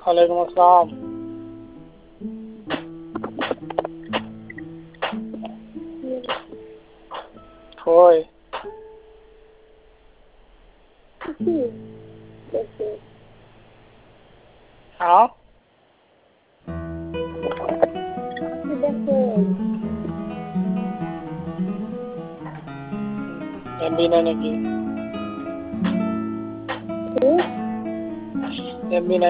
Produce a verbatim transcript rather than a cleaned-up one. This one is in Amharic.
वालेकुम अस्सलाम। Foi. Hả? Em pin này này kì. Em pin này